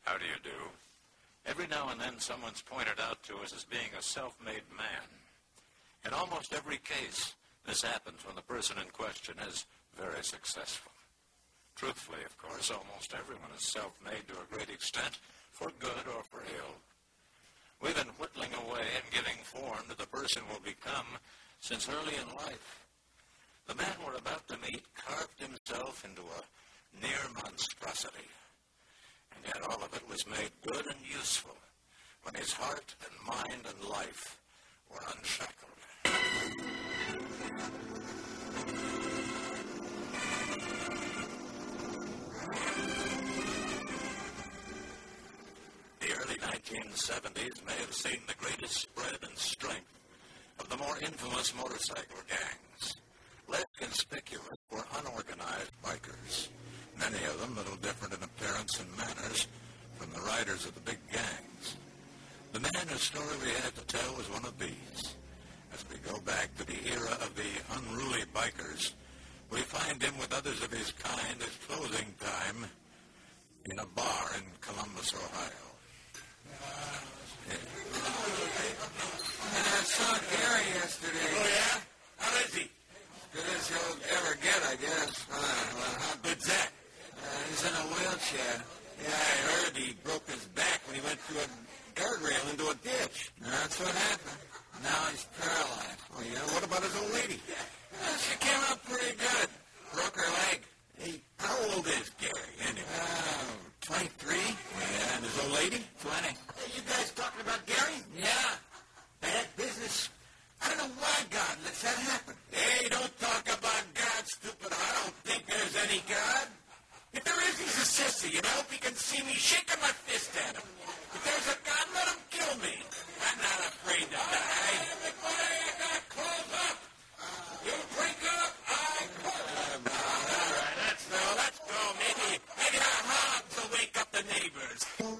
How do you do? Every now and then someone's pointed out to us as being a self-made man. In almost every case, this happens when the person in question is very successful. Truthfully, of course, almost everyone is self-made to a great extent, for good or for ill. We've been whittling away and giving form to the person we'll become since early in life. The man we're about to meet carved himself into a near monstrosity. And yet all of it was made good and useful when his heart and mind and life were unshackled. The early 1970s may have seen the greatest spread and strength of the more infamous motorcycle gangs. Less conspicuous were unorganized bikers, many of them a little different in appearance and manners from the riders of the big gangs. The man whose story we had to tell was one of these. As we go back to the era of the unruly bikers, we find him with others of his kind at closing time in a bar in Columbus, Ohio. I saw Gary yesterday. Oh, yeah? How is he? Good as he'll ever get, I guess. How good's that? He's in a wheelchair. Yeah, I heard he broke his back when he went through a guardrail into a ditch. That's what happened. Now he's paralyzed. Oh, yeah? What about his old lady? She came out pretty good. Broke her leg. Hey, how old is Gary, anyway? 23. Yeah, and his old lady? 20. Hey, you guys talking about Gary? Yeah. Bad business. I don't know why God lets that happen. Hey, don't talk about God, stupid. I don't think there's any God. If there is, he's a sissy, and I hope he can see me shaking my fist at him. If there's a God, let him kill me. I'm not afraid to die. Everybody, I got close up. You drink up, I close up. All right, let's go. Maybe our hogs will wake up the neighbors.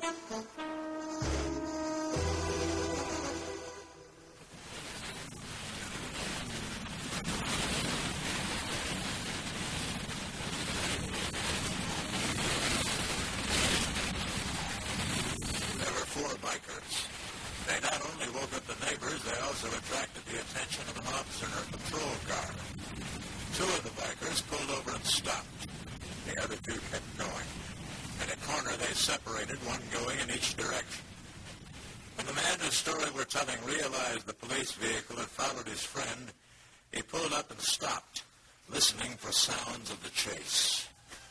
Bikers. They not only woke up the neighbors, they also attracted the attention of an officer in a patrol car. Two of the bikers pulled over and stopped. The other two kept going. At a corner, they separated, one going in each direction. When the man whose story we're telling realized the police vehicle had followed his friend, he pulled up and stopped, listening for sounds of the chase.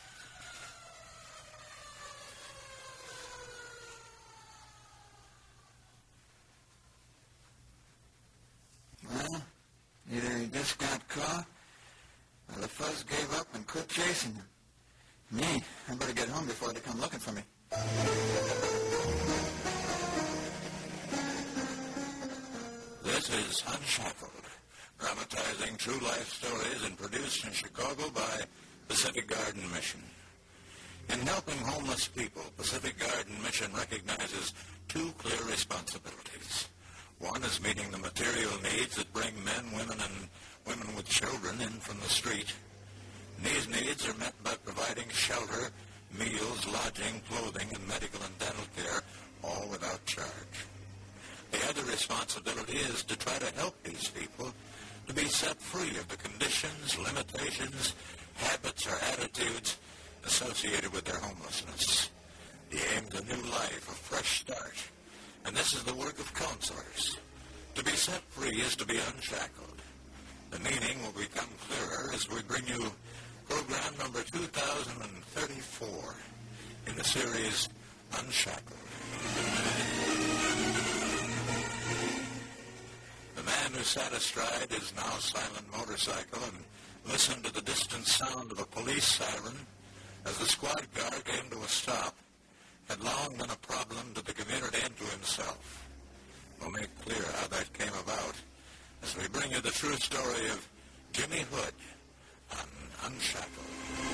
Well, either he just got caught, or the fuzz gave up and quit chasing him. Me, I better get home before they come looking for me. This is Unshackled, dramatizing true life stories and produced in Chicago by Pacific Garden Mission. In helping homeless people, Pacific Garden Mission recognizes two clear responsibilities. One is meeting the material needs that bring men, women, and women with children in from the street. And these needs are met by providing shelter, meals, lodging, clothing, and medical and dental care, all without charge. The other responsibility is to try to help these people to be set free of the conditions, limitations, habits, or attitudes associated with their homelessness. The aim is a new life, a fresh start. And this is the work of counselors. To be set free is to be unshackled. The meaning will become clearer as we bring you program number 2034 in the series Unshackled. The man who sat astride his now silent motorcycle and listened to the distant sound of a police siren as the squad car came to a stop had long been a problem to the community and to himself. We'll make clear how that came about as we bring you the true story of Jimmy Hood on Unshackled.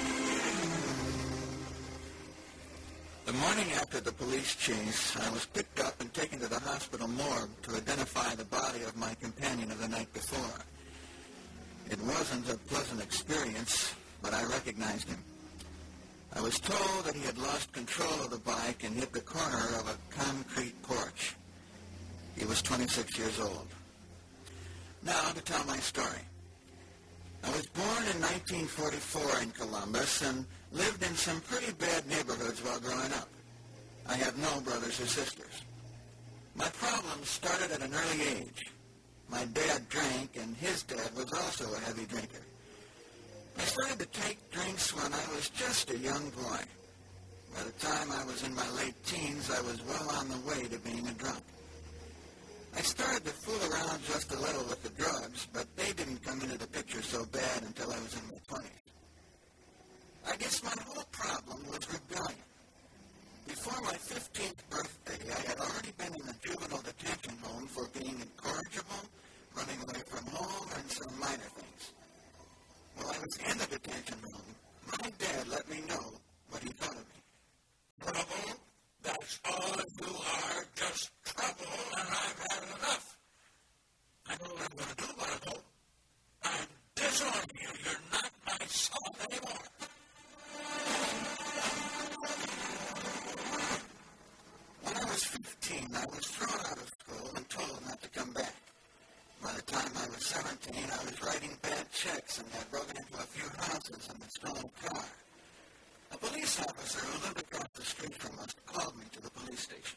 The morning after the police chase, I was picked up and taken to the hospital morgue to identify the body of my companion of the night before. It wasn't a pleasant experience, but I recognized him. I was told that he had lost control of the bike and hit the corner of a concrete porch. He was 26 years old. Now to tell my story. I was born in 1944 in Columbus and lived in some pretty bad neighborhoods while growing up. I had no brothers or sisters. My problems started at an early age. My dad drank, and his dad was also a heavy drinker. I started to take drinks when I was just a young boy. By the time I was in my late teens, I was well on the way to being a drunk. I started to fool around just a little with the drugs, but they didn't come into the picture so bad until I was in my 20s. I guess my whole problem was rebellion. Before my 15th birthday, I had already been in the juvenile detention home for being incorrigible, running away from home, and some minor things. While I was in the detention room, my dad let me know what he thought of me. Trouble? That's all you are, just trouble, and I've had enough. I know what I'm going to do, but I don't. I'm disowning you. You're not my son anymore. When I was 15, I was thrown out of school and told not to come back. By the time I was 17, I was writing bad checks and had broken into a few houses and had stolen a car. A police officer who lived across the street from us called me to the police station.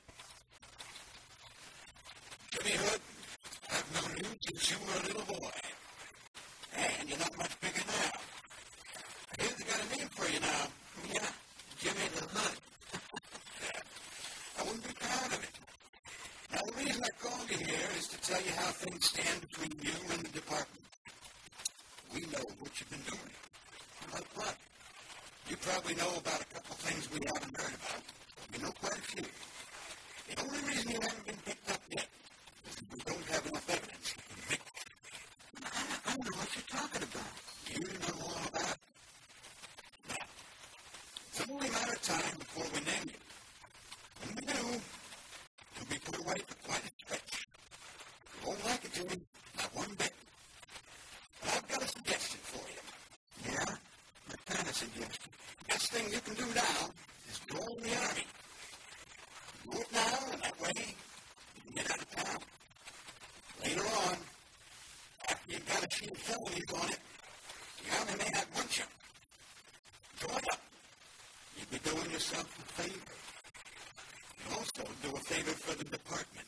Jimmy Hood, I've known you since you were a little boy. And you're not much bigger now. I hear they got a name for you now. Yeah, Jimmy the Hood. I wouldn't be proud of it. Now, the reason I called you here is to tell you how things stand between you and the department. We know what you've been doing. Like what? You probably know about a couple things we haven't heard about. We know quite a few. The only reason you haven't been picked up yet is that we don't have enough evidence to convict you. I don't know what you're talking about. You know all about it. Now, it's only a matter of time before we name you. When we do, you'll be put away for quite a stretch. You won't like it, Jimmy. Not one bit. But I've got a suggestion for you. Yeah? What kind of suggestion? Best thing you can do now is join the Army. Do it now, and that way you can get out of town. Later on, after you've got a few felonies on it, the Army may not want you. Join up. You'd be doing yourself a favor. You'd also do a favor for the department.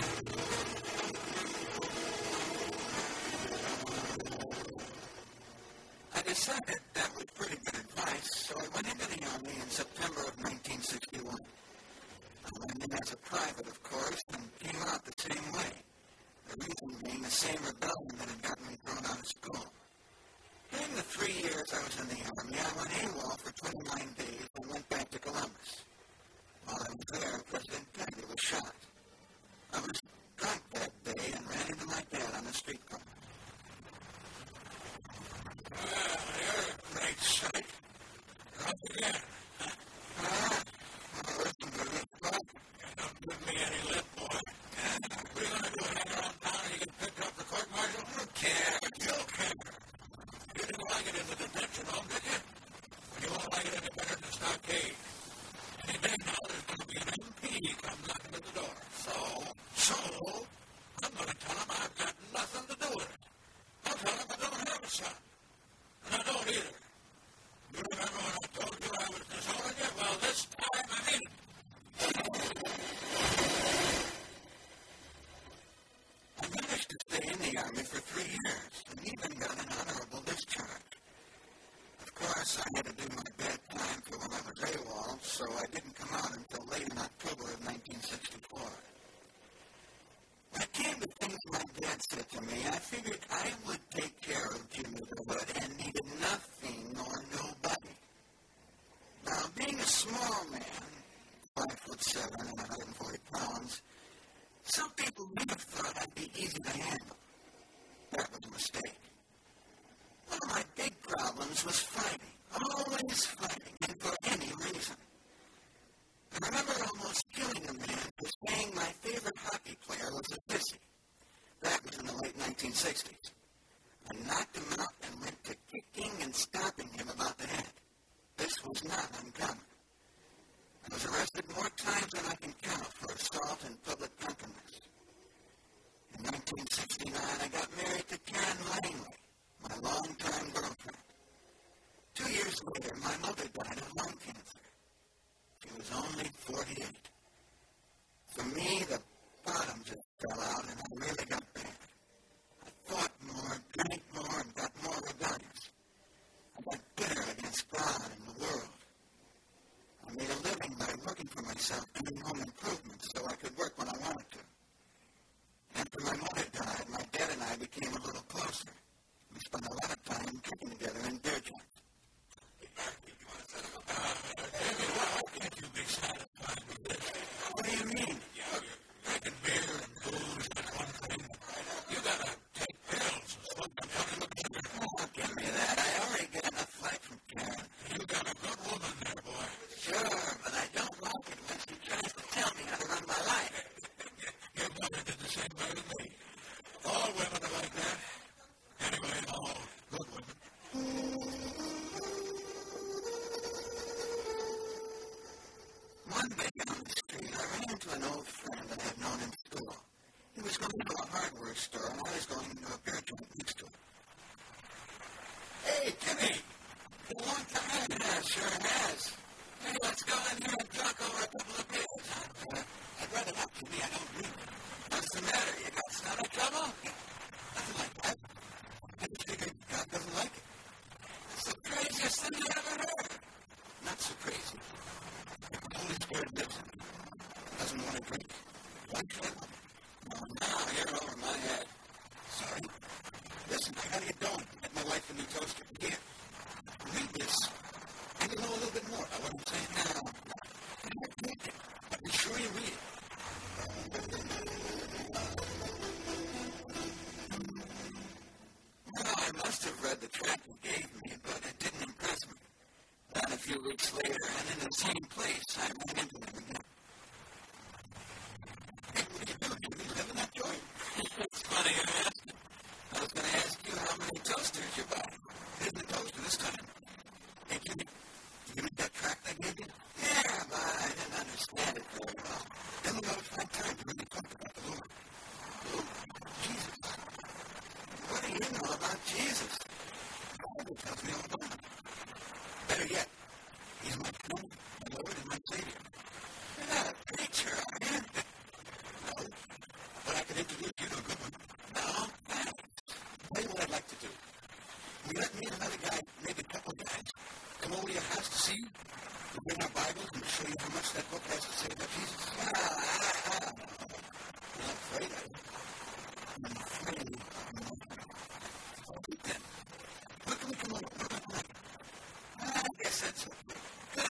I decided that was pretty good advice, so I went into the Army in September of 1961. I went in as a private, of course, and came out the same way. The reason being the same rebellion that had gotten me thrown out of school. During the 3 years I was in the Army, I went AWOL for 29 days and went back to Columbus. While I was there, President Kennedy was shot. I was drunk that day and ran into my dad on the street corner. Well, you're a great sight. Drunk again. Listen to this, bud. Don't give me any lip, boy. What are you going to do? Hang around town and you get picked up for court-martial? I don't care. You'll care. You didn't like it in the detention home, did you? You won't like it any better than the stockade. Any day now, there's going to be an MP come knocking at the door. So, I'm going to tell him I've got nothing to do with it. I'll tell him I don't have a son. And I don't either. You remember when I told you I was disowning you? Well, this time I mean it. I managed to stay in the Army for 3 years and even got an honorable discharge. Of course, I had to do my bad time for when I was AWOL, so I didn't come out until late in October of 1964. When it came to things my dad said to me, I figured I would take care of Jimmy the Hood and needed nothing or nobody. Now, being a small man, 5'7" and 140 pounds, some people may have thought I'd be easy to handle. That was a mistake. One of my big problems was fighting, always fighting, and for any reason. I remember almost killing a man for saying my favorite hockey player was a sissy. That was in the late 1960s. I knocked him out and went to kicking and stomping him about the head. This was not uncommon. only 48. For me, the bottom just fell out, and I really got bad. I thought more, drank more, and got more rebellious. I got bitter against God and the world. I made a living by working for myself, doing home improvements so I could work when I wanted to. After my mother died, my dad and I became a little closer. We spent a lot of time drinking together in beer joints. David, why can't you be satisfied with this? What do you mean? Drinking beer and booze is one thing. You gotta take pills and smoke them fucking sugar. Oh, give me that. I already get enough flack from Karen. You got a good woman there, boy. Sure, but I don't like it when she tries to tell me how to run my life. Your mother did the same way with me. All women are like that. Anyway, all good women. One day on the street, I ran into an old friend that I had known in school. He was going to a hardware store, and I was going to a beer joint next to him. Hey, Jimmy! Been a long time. Yeah, sure has. Hey, let's go in here and talk over a couple of beers. I'd rather not, Jimmy. I don't drink. What's the matter? You got stomach trouble? Nothing like that. I just figured God doesn't like it. That's the craziest thing you ever heard. Not so crazy. The Holy Spirit lives in me. Doesn't want to drink. Like that? No, you're over my head. Sorry. Listen, I gotta get going. Get my wife a new toaster. Here. Read this. And you'll know a little bit more about what I'm saying now. Read it. But be sure you read it. Well, I must have read the tract you gave me, but it didn't impress me. Then a few weeks later, and in the same place, I ran into him again. Hey, what do you do? Do you live in that joint? It's funny you asked. I was going to ask you how many toasters you buy. Here's the toaster this time. Hey, Jimmy, you read that tract I gave you? Yeah, but I didn't understand it very well. Then we ought to find time to really talk about the Lord. Who? Jesus. What do you know about Jesus? The Bible tells me all about him. Better yet, he's my friend, my Lord, and my Savior. You're not a preacher, are you? No, but I could introduce you to a good one. No, thanks. Tell you what I'd like to do. Will you let me and another guy, maybe a couple of guys, come over to your house to see you? We'll bring our Bibles and show you how much that book has to say about Jesus. Well, I don't know. I'm not afraid of you. I'm afraid of nothing. Okay, then. When can we come over? I guess that's okay. Good.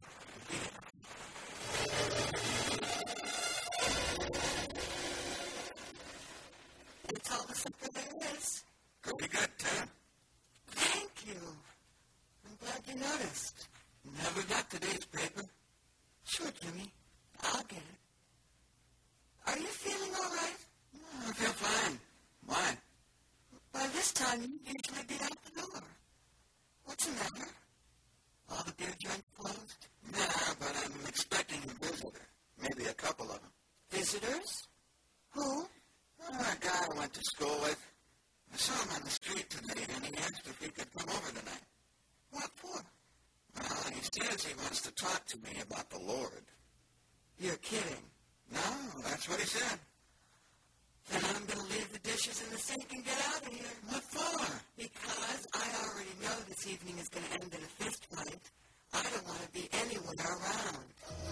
It's all the simple there is. Pretty good, Tim. Thank you. I'm glad you noticed. Never got today's paper. Sure, Jimmy. I'll get it. Are you feeling all right? I feel fine. Why? By this time, you usually be out the door. What's the matter? All the beer joints closed? Nah, but I'm expecting a visitor. Maybe a couple of them. Visitors? Who? A guy I went to school with. I saw him on the street today, and he asked if he could come over tonight. What for? Well, he says he wants to talk to me about the Lord. You're kidding. No, that's what he said. Then I'm going to leave the dishes in the sink and get out of here. What for? Because I already know this evening is going to end in a fist fight. I don't want to be anywhere around.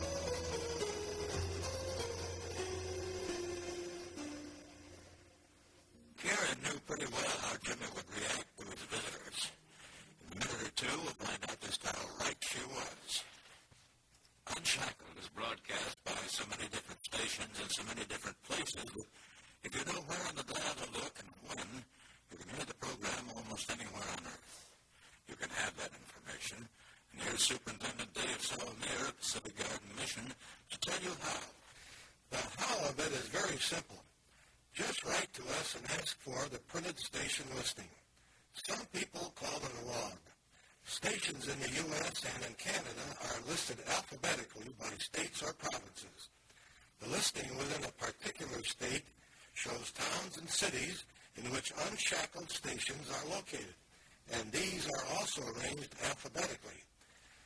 Karen knew pretty well how Jimmy would react to his visitors. In a minute or two, we'll find out just how right she was. Unshackled is broadcast by so many different stations in so many different places that if you know where on the dial to look and when, you can hear the program almost anywhere on Earth. You can have that information, and here's Superintendent Dave Salmier at Pacific Garden Mission to tell you how. The how of it is very simple. Just write to us and ask for the printed station listing. Some people call it a log. Stations in the U.S. and in Canada are listed alphabetically by states or provinces. The listing within a particular state shows towns and cities in which unshackled stations are located, and these are also arranged alphabetically.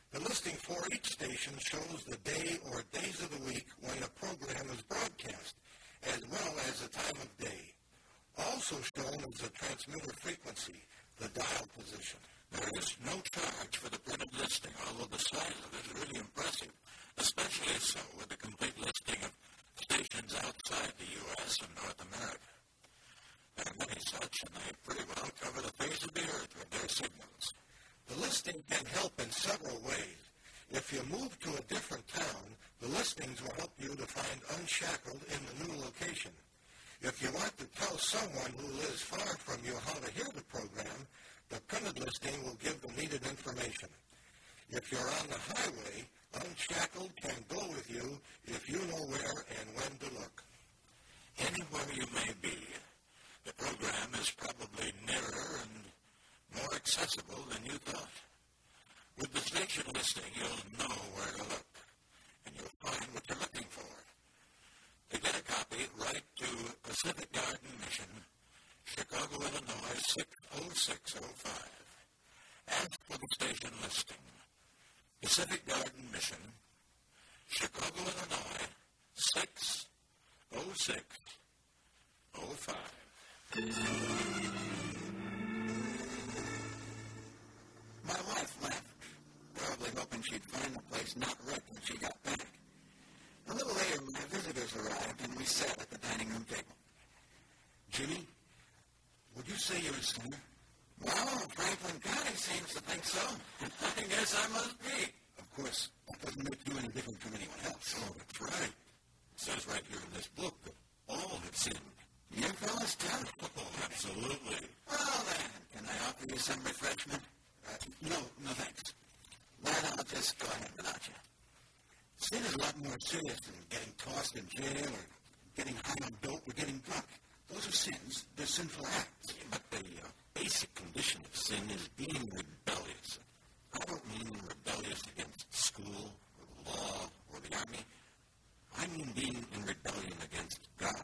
The listing for each station shows the day or days of the week when a program is broadcast, as well as the time of day. Also shown is the transmitter frequency, the dial position. There is no charge for the printed listing, although the size of it is really impressive, especially so with the complete listing of stations outside the U.S. and North America. There are many such, and they pretty well cover the face of the earth with their signals. The listing can help in several ways. If you move to a different town, the listings will help you to find Unshackled in the new location. If you want to tell someone who lives far from you how to hear the program, the printed listing will give the needed information. If you're on the highway, Unshackled can go with you if you know where and when to look. Anywhere you may be, the program is probably nearer and more accessible than you thought. With the station listing, you'll know where to look, and you'll find what you're looking for. To get a copy, write to Pacific Garden Mission, Chicago, Illinois, 60605. Ask for the station listing. Pacific Garden Mission, Chicago, Illinois, 60605. My wife left, probably hoping she'd find the place not wrecked when she got back. A little later, my visitors arrived, and we sat at the dining room table. Jimmy, would you say you're a sinner? Well, Franklin County seems to think so. I guess I must be. Of course, that doesn't make you any different from anyone else. Oh, that's right. It says right here in this book that all have sinned. You fellas tell? Oh, absolutely. Well, then, can I offer you some refreshment? No, thanks. Then I'll just go ahead without you. Sin is a lot more serious than getting tossed in jail or getting high on dope or getting drunk. Those are sins. They're sinful acts. But the basic condition of sin is being rebellious. I don't mean rebellious against school or the law or the army. I mean being in rebellion against God.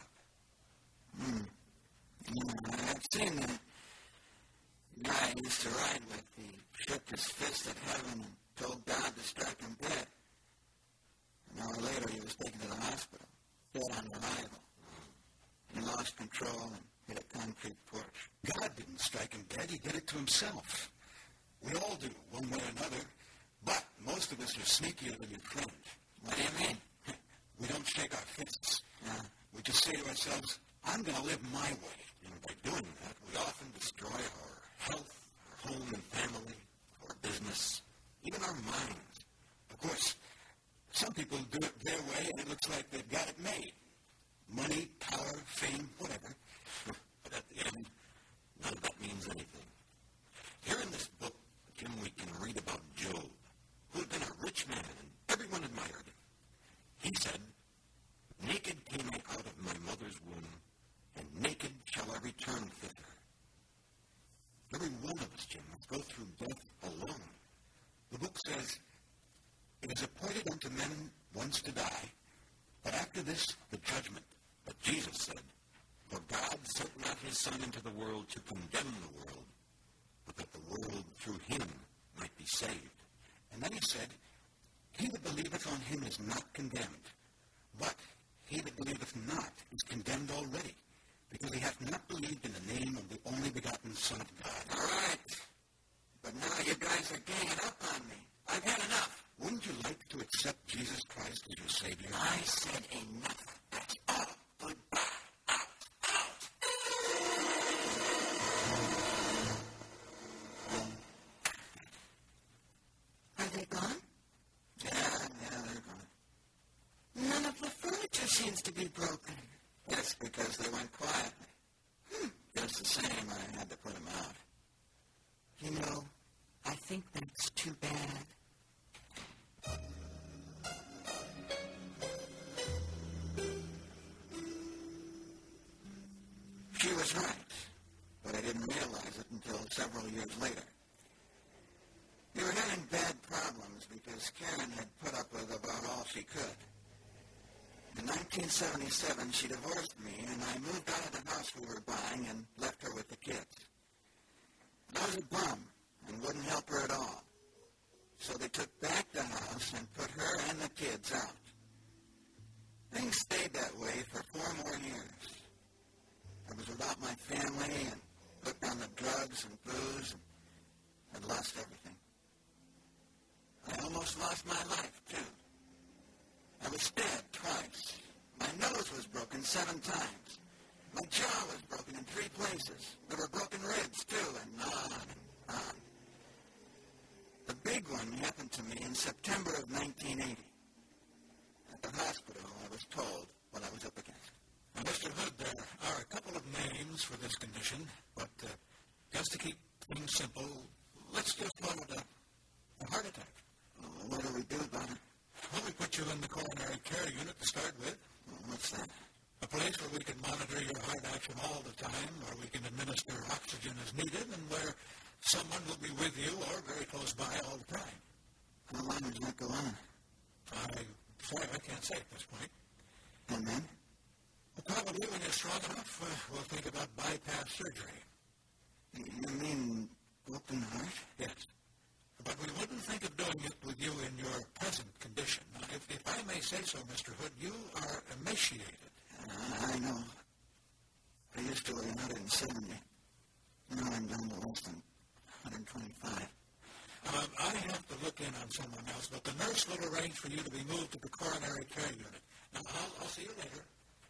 I've seen the guy I used to ride with. He shook his fist at heaven and told God to strike him dead. An hour later, he was taken to the hospital, dead on arrival. He lost control and hit a concrete porch. God didn't strike him dead. He did it to himself. We all do, one way or another. But most of us are sneakier than your friend. What do you mean? We don't shake our fists. We just say to ourselves, I'm going to live my way. And by doing that, we often destroy our health, our home and family, our business, even our minds. Of course, some people do it their way and it looks like they've got it made. Money, power, fame, whatever. But at the end, none of that means anything. Here in this book, Jim, we can read about Job, who had been a rich man and everyone admired him. He said, "Naked came I out of my mother's womb, and naked shall I return thither." Every one of us, Jim, must go through death alone. The book says, it is appointed unto men once to die, but after this, the judgment. But Jesus said, "For God sent not his Son into the world to condemn the world, but that the world through him might be saved." And then he said, he that believeth on him is not condemned, but he that believeth not is condemned already, because he hath not believed in the name of the only begotten Son of God. All right. But now you guys are ganging up on me. I've had enough. Wouldn't you like to accept Jesus Christ as your Savior? I said enough. That's all. Goodbye. Out. Are they gone? Yeah, they're gone. None of the furniture seems to be broken. That's because they went quietly. Just the same, I had to put them out. You know, I think that's too bad. She was right, but I didn't realize it until several years later. We were having bad problems because Karen had put up with about all she could. In 1977, she divorced me, and I moved out of the house we were buying and left her with the kids. I was a bum and wouldn't help her at all. so they took back the house and put her and the kids out. Things stayed that way for 4 more years. I was without my family and hooked on the drugs and booze and had lost everything. I almost lost my life, too. I was stabbed twice. My nose was broken 7 times. My jaw was broken in 3 places. There were broken ribs, too, and on and on. The big one happened to me in September of 1980. At the hospital, I was told what I was up against. Now, Mr. Hood, there are a couple of names for this condition, but just to keep things simple, let's just call it a heart attack. What do we do about it? Well, we put you in the coronary care unit to start with. What's that? A place where we can monitor your heart action all the time, where we can administer oxygen as needed, and where someone will be with you or very close by all the time. How long does that go on? I'm sorry, I can't say at this point. And then? Well, probably when you're strong enough, we'll think about bypass surgery. You mean open heart? Yes. But we wouldn't think of doing it with you in your present condition. Now, if I may say so, Mr. Hood, you are emaciated. I know. I used to weigh 170. Now I'm down to less than 125. I have to look in on someone else, but the nurse will arrange for you to be moved to the coronary care unit. Now, I'll see you later.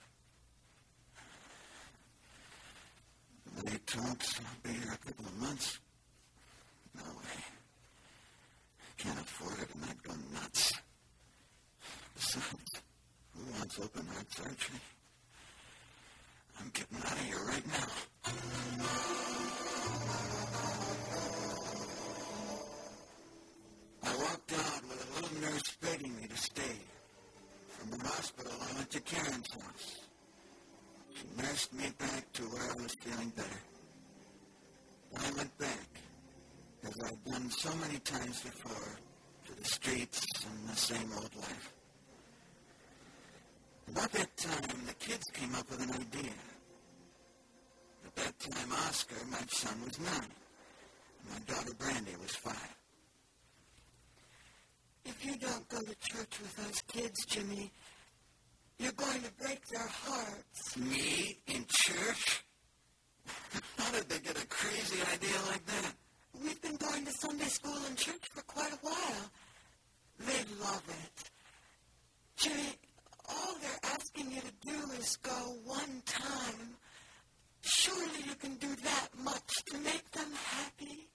They talks, I'll be here a couple of months. No way. Can't afford it, and I'd go nuts. Besides, who wants open heart surgery? I'm getting out of here right now. I walked out with a little nurse begging me to stay. From the hospital, I went to Karen's house. She nursed me back to where I was feeling better. I went back, as I'd done so many times before, to the streets and the same old life. About that time, the kids came up with an idea. At that time, Oscar, my son, was 9. And my daughter, Brandy, was 5. If you don't go to church with those kids, Jimmy, you're going to break their hearts. Me? In church? How did they get a crazy idea like that? We've been going to Sunday school and church for quite a while. They love it. Jimmy, all they're asking you to do is go one time. Surely you can do that much to make them happy.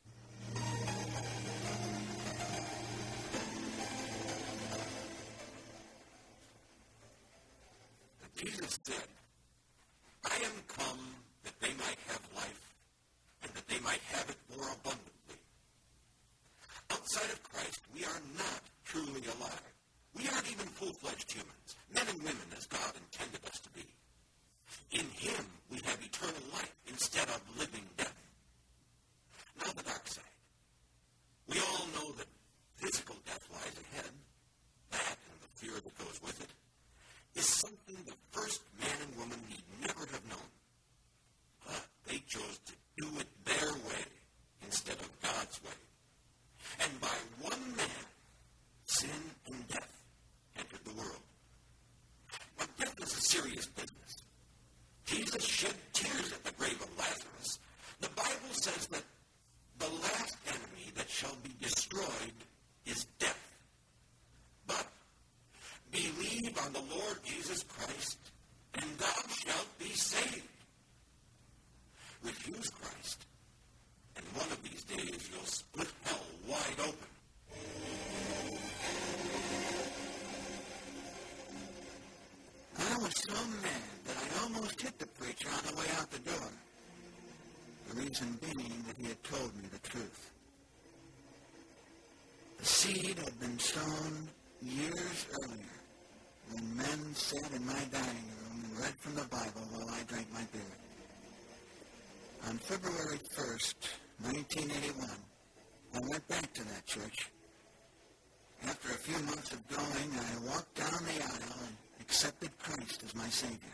Jesus said, I am come that they might have life, and that they might have it more abundantly. Outside of Christ, we are not truly alive. We aren't even full-fledged humans, men and women as God intended us to be. In Him, we have eternal life instead of living death. Now the dark side. We all know that physical death lies ahead. That and the fear that goes with it is something the first man and woman need never have known. But they chose to do it their way instead of God's way. And by one man, sin and death entered the world. Now, death is a serious business. Jesus shed tears at the grave of Lazarus. The Bible says that the last enemy that shall be destroyed is death. But believe on the Lord Jesus Christ, and thou shalt be saved. Refuse Christ, and one of these days you'll split hell wide open. I was so mad that I almost hit the preacher on the way out the door. The reason being that he had told me the truth. The seed had been sown years earlier when men sat in my dining room and read from the Bible while I drank my beer. On February 1st, 1981, I went back to that church. After a few months of going, I walked down the aisle and accepted Christ as my Savior.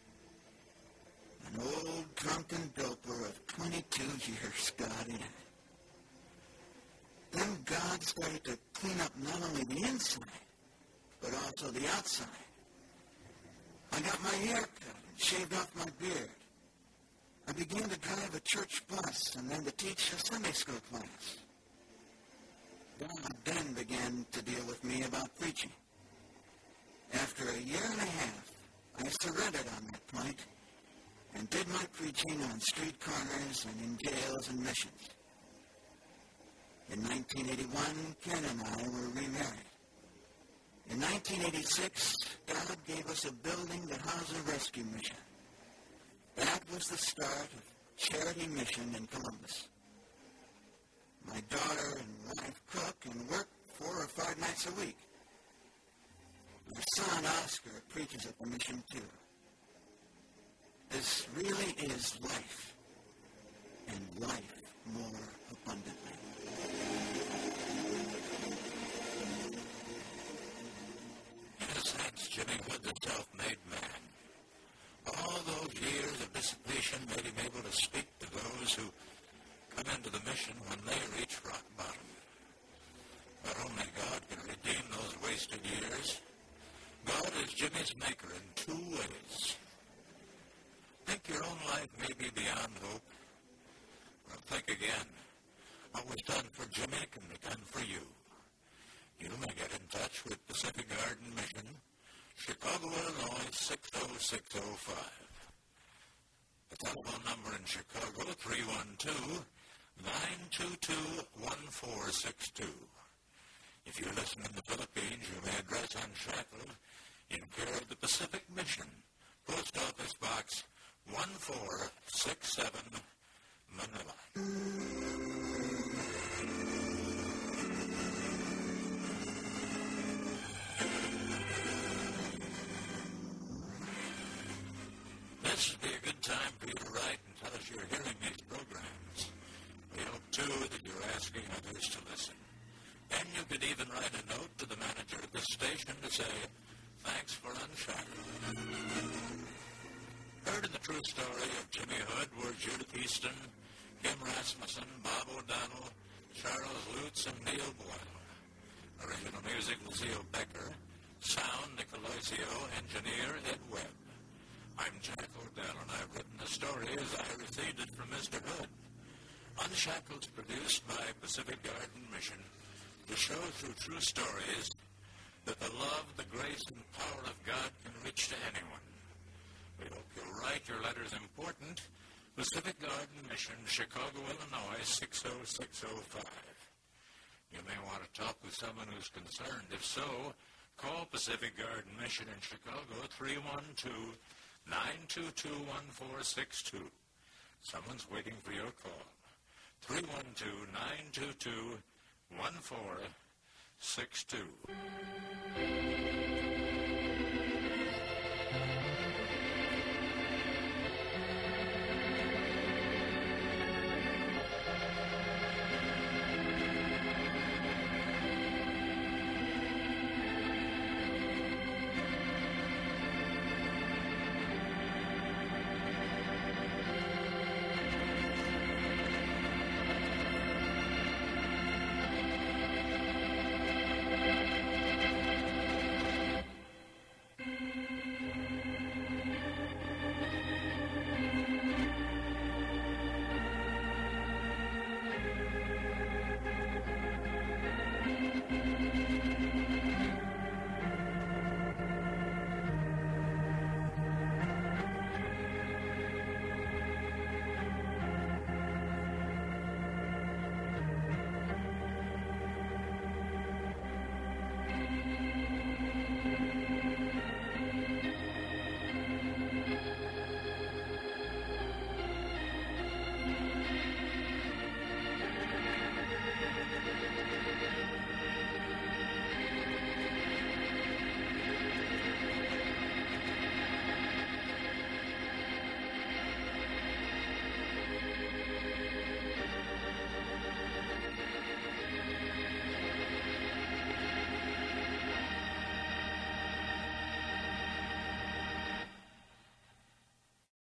An old drunken doper of 22 years got in. Then God started to clean up not only the inside, but also the outside. I got my hair cut and shaved off my beard. I began to drive a church bus and then to teach a Sunday school class. God then began to deal with me about preaching. After a year and a half, I surrendered on that point and did my preaching on street corners and in jails and missions. In 1981, Ken and I were remarried. In 1986, God gave us a building to house a rescue mission. That was the start of Charity Mission in Columbus. My daughter and wife cook and work 4 or 5 nights a week. My son, Oscar, preaches at the mission too. This really is life, and life more abundantly. Yes, that's Jimmy Hood, the self-made man. All those years of dissipation made him able to speak to those who come into the mission when they reach rock bottom. But only God can redeem those wasted years. God is Jimmy's maker in 2 ways. Think your own life may be beyond hope? Well, think again. What was done for Jimmy can be done for you. You may get in touch with Pacific Garden Mission, Chicago, Illinois, 60605. The telephone number in Chicago, 312-922-1462. If you listen in the Philippines, you may address Unshackled in care of the Pacific Mission, Post Office Box 1467, Manila. This would be a good time for you to write and tell us you're hearing these programs. We hope, too, that you're asking others to listen. And you could even write a note to the manager of the station to say, thanks for Unshackled. Heard in the true story of Jimmy Hood were Judith Easton, Kim Rasmussen, Bob O'Donnell, Charles Lutz, and Neil Boyle. Original music, Lucille Becker. Sound, Nicoloisio. Engineer, Ed Webb. I'm Jack O'Dell, and I've written the story as I received it from Mr. Hood. Unshackled is produced by Pacific Garden Mission to show through true stories that the love, the grace, and power of God can reach to anyone. We hope you'll write your letters important. Pacific Garden Mission, Chicago, Illinois, 60605. You may want to talk with someone who's concerned. If so, call Pacific Garden Mission in Chicago, 312-922-1462. Someone's waiting for your call. 312-922-1462.